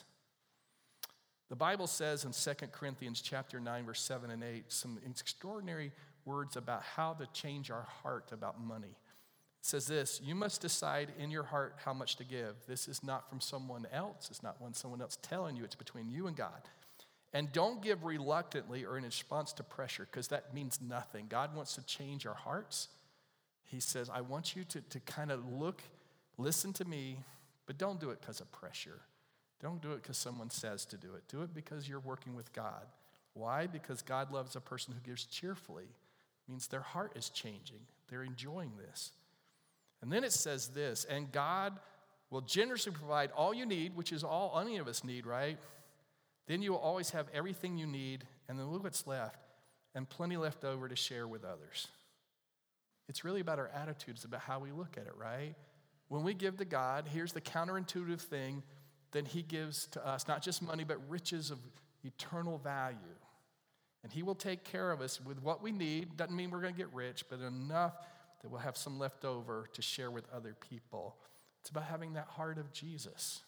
The Bible says in 2 Corinthians chapter 9, verse 7 and 8, some extraordinary words about how to change our heart about money. It says this, you must decide in your heart how much to give. This is not from someone else. It's not when someone else telling you. It's between you and God. And don't give reluctantly or in response to pressure, because that means nothing. God wants to change our hearts. He says, I want you to kind of listen to me, but don't do it because of pressure. Don't do it because someone says to do it. Do it because you're working with God. Why? Because God loves a person who gives cheerfully. It means their heart is changing. They're enjoying this. And then it says this, and God will generously provide all you need, which is all any of us need, right? Then you will always have everything you need, and then look what's left, and plenty left over to share with others. It's really about our attitudes, about how we look at it, right? When we give to God, here's the counterintuitive thing. then he gives to us not just money, but riches of eternal value. And he will take care of us with what we need. Doesn't mean we're going to get rich, but enough that we'll have some left over to share with other people. It's about having that heart of Jesus.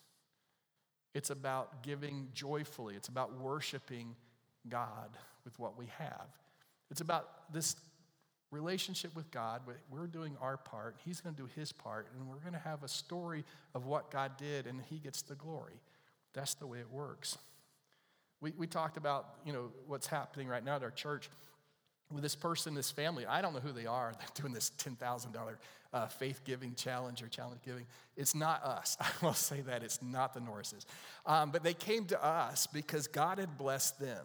It's about giving joyfully. It's about worshiping God with what we have. It's about this relationship with God. We're doing our part. He's going to do his part. And we're going to have a story of what God did, and he gets the glory. That's the way it works. We talked about, what's happening right now at our church with this person, this family. I don't know who they are. They're doing this $10,000 faith giving challenge or challenge giving. It's not us. I will say that. It's not the Norrises. But they came to us because God had blessed them.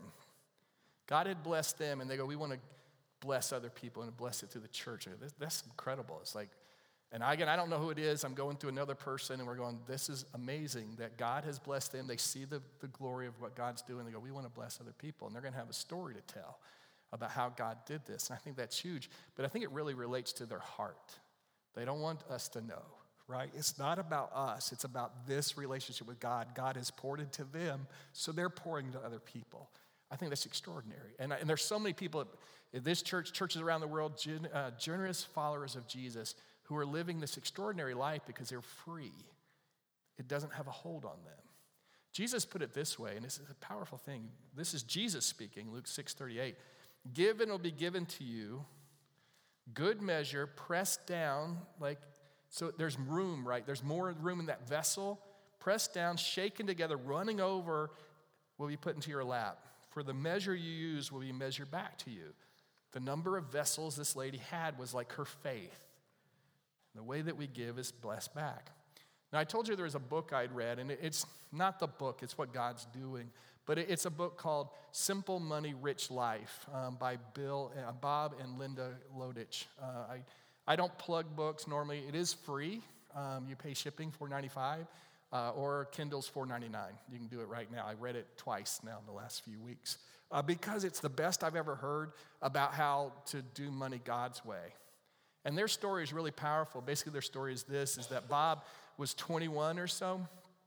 God had blessed them, and they go, we want to bless other people and bless it through the church. That's incredible. It's like, and I don't know who it is. I'm going to another person, and we're going, this is amazing that God has blessed them. They see the glory of what God's doing. They go, we want to bless other people. And they're going to have a story to tell about how God did this. And I think that's huge. But I think it really relates to their heart. They don't want us to know, right? It's not about us. It's about this relationship with God. God has poured into them, so they're pouring to other people. I think that's extraordinary. And there's so many people in this church, churches around the world, generous followers of Jesus who are living this extraordinary life because they're free. It doesn't have a hold on them. Jesus put it this way, and this is a powerful thing. This is Jesus speaking, Luke 6:38. Give and it will be given to you, good measure, pressed down, so there's room, right? There's more room in that vessel. Pressed down, shaken together, running over will be put into your lap. For the measure you use will be measured back to you. The number of vessels this lady had was like her faith. The way that we give is blessed back. Now, I told you there was a book I'd read, and it's not the book, it's what God's doing. But it's a book called Simple Money, Rich Life by Bob and Linda Lodich. I don't plug books normally. It is free. You pay shipping $4.95 or Kindle's $4.99. You can do it right now. I read it twice now in the last few weeks because it's the best I've ever heard about how to do money God's way. And their story is really powerful. Basically, their story is that Bob was 21 or so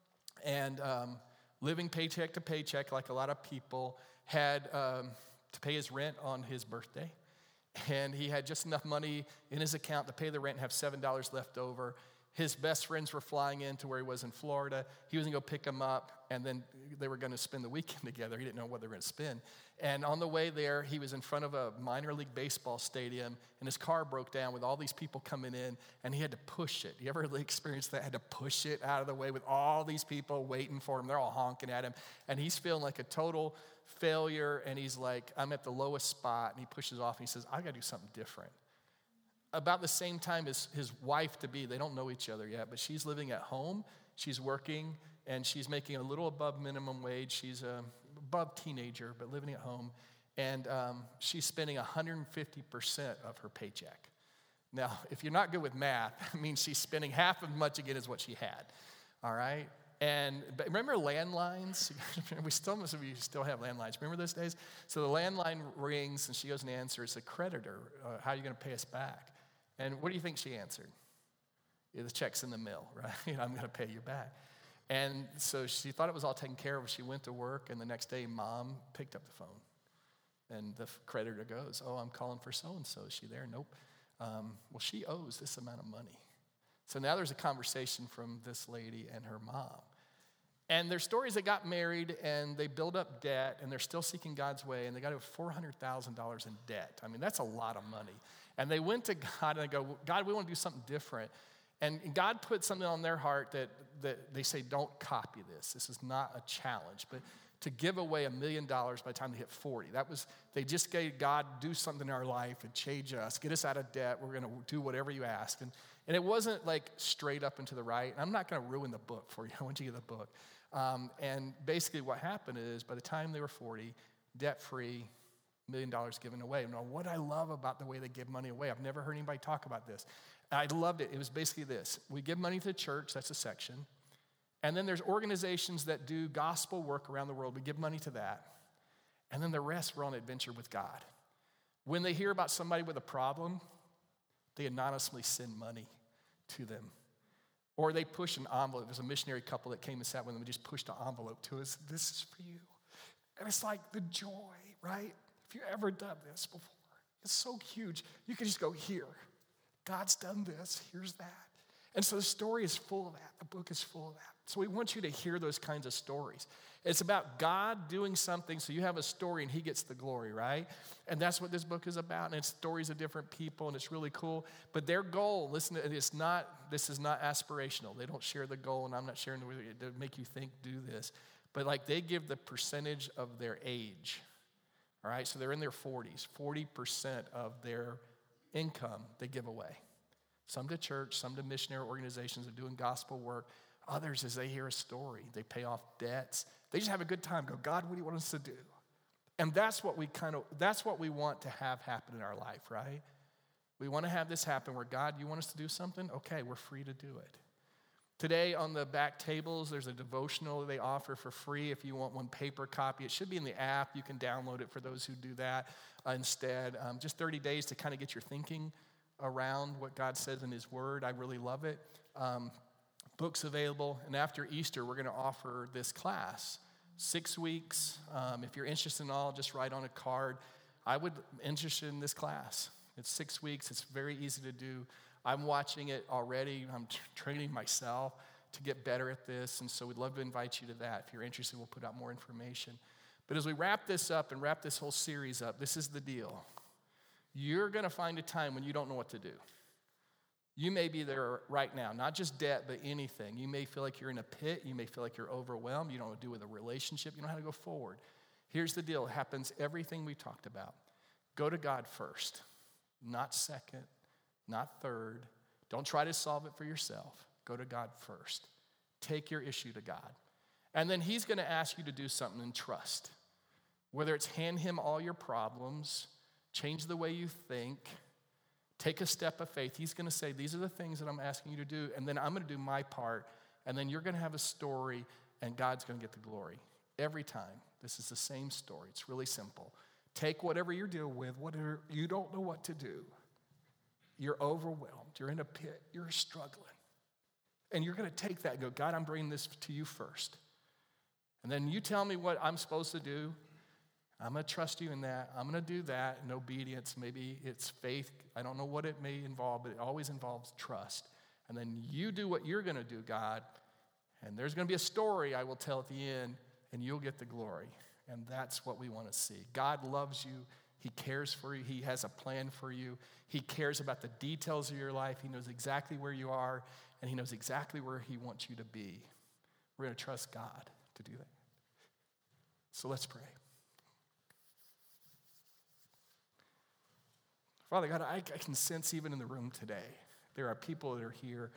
and living paycheck to paycheck like a lot of people, had to pay his rent on his birthday. And he had just enough money in his account to pay the rent and have $7 left over. His best friends were flying in to where he was in Florida. He was going to go pick them up, and then they were going to spend the weekend together. He didn't know what they were going to spend. And on the way there, he was in front of a minor league baseball stadium, and his car broke down with all these people coming in, and he had to push it. You ever really experienced that? Had to push it out of the way with all these people waiting for him. They're all honking at him, and he's feeling like a total failure, and he's like, I'm at the lowest spot, and he pushes off, and he says, I got to do something different. About the same time as his wife-to-be, they don't know each other yet, but she's living at home, she's working, and she's making a little above minimum wage. She's above teenager, but living at home, and she's spending 150% of her paycheck. Now, if you're not good with math, that means she's spending half as much again as what she had, all right? But remember landlines? Most of you still have landlines. Remember those days? So the landline rings, and she goes and answers, a creditor, how are you going to pay us back? And what do you think she answered? Yeah, the check's in the mail, right? I'm going to pay you back. And so she thought it was all taken care of. She went to work, and the next day, mom picked up the phone. And the creditor goes, oh, I'm calling for so-and-so. Is she there? Nope. Well, she owes this amount of money. So now there's a conversation from this lady and her mom. And their stories, they got married, and they build up debt, and they're still seeking God's way, and they got over $400,000 in debt. I mean, that's a lot of money. And they went to God, and they go, God, we want to do something different. And God put something on their heart that they say, don't copy this. This is not a challenge. But to give away $1 million by the time they hit 40. They just gave God, do something in our life and change us, get us out of debt. We're going to do whatever you ask. And it wasn't like straight up and to the right. And I'm not going to ruin the book for you. I want you to get the book. And basically what happened is by the time they were 40, debt-free, $1 million given away. Now, what I love about the way they give money away, I've never heard anybody talk about this. I loved it. It was basically this. We give money to the church. That's a section. And then there's organizations that do gospel work around the world. We give money to that. And then the rest, we're on an adventure with God. When they hear about somebody with a problem, they anonymously send money to them. Or they push an envelope. There's a missionary couple that came and sat with them and just pushed an envelope to us. This is for you. And it's like the joy, right? If you've ever done this before, it's so huge. You can just go, here. God's done this. Here's that. And so the story is full of that. The book is full of that. So we want you to hear those kinds of stories. It's about God doing something so you have a story and he gets the glory, right? And that's what this book is about. And it's stories of different people and it's really cool. But their goal, listen, this is not aspirational. They don't share the goal and I'm not sharing the way to make you think, do this. But like they give the percentage of their age, all right? So they're in their 40s. 40% of their income they give away. Some to church, some to missionary organizations that are doing gospel work. Others, as they hear a story, they pay off debts. They just have a good time. Go, God, what do you want us to do? And that's what we want to have happen in our life, right? We want to have this happen where, God, you want us to do something? Okay, we're free to do it. Today on the back tables, there's a devotional they offer for free if you want one paper copy. It should be in the app. You can download it for those who do that instead. Just 30 days to kind of get your thinking around what God says in his word. I really love it. Books available. And after Easter, we're going to offer this class. 6 weeks. If you're interested in all, just write on a card. I would be interested in this class. It's 6 weeks. It's very easy to do. I'm watching it already. I'm training myself to get better at this. And so we'd love to invite you to that. If you're interested, we'll put out more information. But as we wrap this up and wrap this whole series up, this is the deal. You're going to find a time when you don't know what to do. You may be there right now, not just debt, but anything. You may feel like you're in a pit. You may feel like you're overwhelmed. You don't know what to do with a relationship. You don't know how to go forward. Here's the deal. It happens everything we talked about. Go to God first, not second, not third. Don't try to solve it for yourself. Go to God first. Take your issue to God. And then he's going to ask you to do something in trust. Whether it's hand him all your problems, change the way you think, take a step of faith. He's going to say, these are the things that I'm asking you to do, and then I'm going to do my part, and then you're going to have a story, and God's going to get the glory. Every time. This is the same story. It's really simple. Take whatever you're dealing with, whatever you don't know what to do. You're overwhelmed. You're in a pit. You're struggling. And you're going to take that and go, God, I'm bringing this to you first. And then you tell me what I'm supposed to do. I'm going to trust you in that. I'm going to do that in obedience. Maybe it's faith. I don't know what it may involve, but it always involves trust. And then you do what you're going to do, God. And there's going to be a story I will tell at the end, and you'll get the glory. And that's what we want to see. God loves you. He cares for you. He has a plan for you. He cares about the details of your life. He knows exactly where you are, and he knows exactly where he wants you to be. We're going to trust God to do that. So let's pray. Father God, I can sense even in the room today, there are people that are here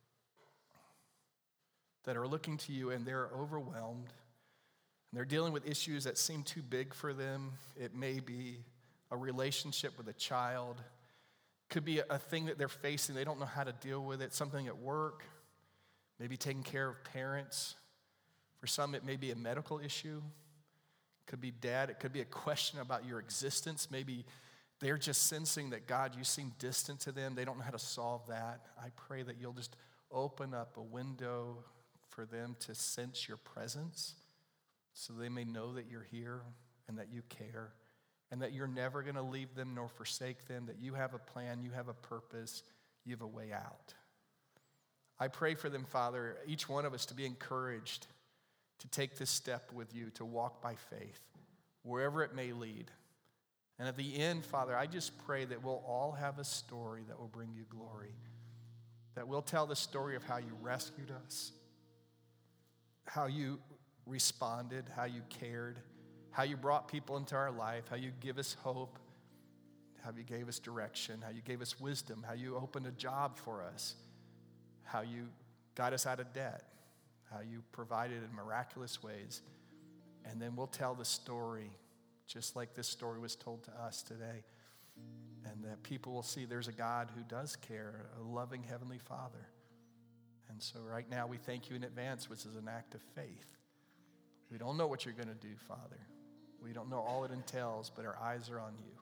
that are looking to you and they're overwhelmed. And they're dealing with issues that seem too big for them. It may be a relationship with a child. Could be a thing that they're facing. They don't know how to deal with it. Something at work. Maybe taking care of parents. For some, it may be a medical issue. It could be debt. It could be a question about your existence. Maybe they're just sensing that, God, you seem distant to them. They don't know how to solve that. I pray that you'll just open up a window for them to sense your presence so they may know that you're here and that you care and that you're never going to leave them nor forsake them, that you have a plan, you have a purpose, you have a way out. I pray for them, Father, each one of us to be encouraged to take this step with you, to walk by faith, wherever it may lead. And at the end, Father, I just pray that we'll all have a story that will bring you glory, that we'll tell the story of how you rescued us, how you responded, how you cared, how you brought people into our life, how you give us hope, how you gave us direction, how you gave us wisdom, how you opened a job for us, how you got us out of debt, how you provided in miraculous ways. And then we'll tell the story just like this story was told to us today, and that people will see there's a God who does care, a loving Heavenly Father. And so right now we thank you in advance, which is an act of faith. We don't know what you're going to do, Father. We don't know all it entails, but our eyes are on you.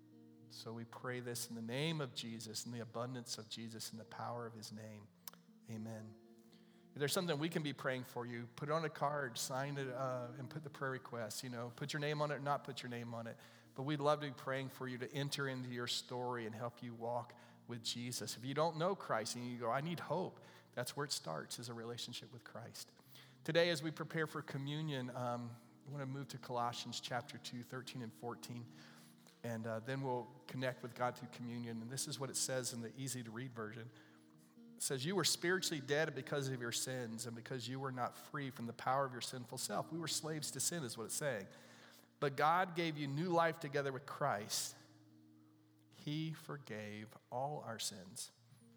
So we pray this in the name of Jesus, in the abundance of Jesus, in the power of his name. Amen. If there's something we can be praying for you, put it on a card, sign it, and put the prayer request. Put your name on it or not put your name on it. But we'd love to be praying for you to enter into your story and help you walk with Jesus. If you don't know Christ and you go, I need hope, that's where it starts, is a relationship with Christ. Today, as we prepare for communion, I want to move to Colossians chapter 2, 13 and 14. And then we'll connect with God through communion. And this is what it says in the easy-to-read version. It says, you were spiritually dead because of your sins and because you were not free from the power of your sinful self. We were slaves to sin is what it's saying. But God gave you new life together with Christ. He forgave all our sins.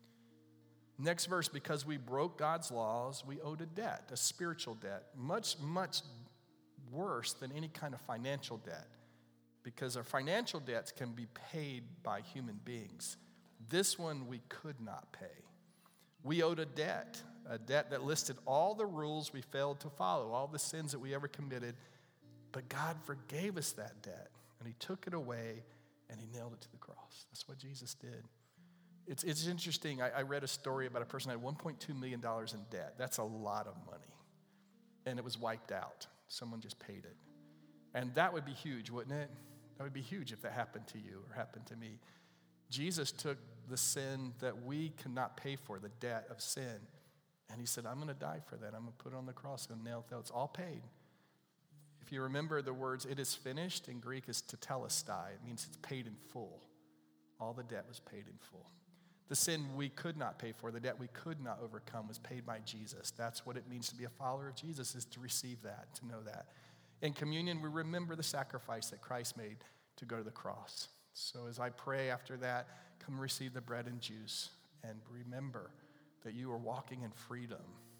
Next verse, because we broke God's laws, we owed a debt, a spiritual debt, much, much worse than any kind of financial debt, because our financial debts can be paid by human beings. This one we could not pay. We owed a debt that listed all the rules we failed to follow, all the sins that we ever committed, but God forgave us that debt, and he took it away, and he nailed it to the cross. That's what Jesus did. It's interesting. I read a story about a person who had $1.2 million in debt. That's a lot of money, and it was wiped out. Someone just paid it, and that would be huge, wouldn't it? That would be huge if that happened to you or happened to me. Jesus took the sin that we cannot pay for, the debt of sin, and he said, I'm going to die for that. I'm going to put it on the cross and nail it. It's all paid. If you remember the words, it is finished, in Greek is tetelestai. It means it's paid in full. All the debt was paid in full. The sin we could not pay for, the debt we could not overcome, was paid by Jesus. That's what it means to be a follower of Jesus, is to receive that, to know that. In communion, we remember the sacrifice that Christ made to go to the cross. So as I pray after that, come receive the bread and juice and remember that you are walking in freedom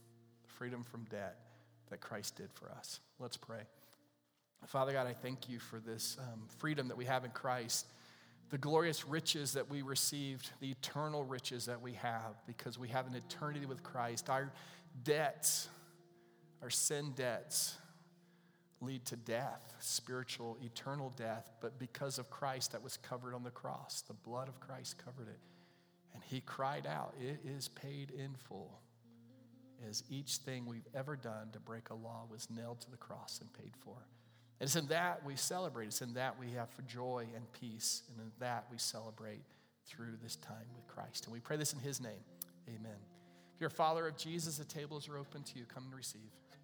from debt that Christ did for us. Let's pray. Father God, I thank you for this freedom that we have in Christ, the glorious riches that we received, the eternal riches that we have because we have an eternity with Christ. Our debts, our sin debts, lead to death, spiritual, eternal death, but because of Christ, that was covered on the cross. The blood of Christ covered it. And he cried out, it is paid in full, as each thing we've ever done to break a law was nailed to the cross and paid for. And it's in that we celebrate. It's in that we have joy and peace. And in that we celebrate through this time with Christ. And we pray this in his name. Amen. If you're a follower of Jesus, the tables are open to you. Come and receive.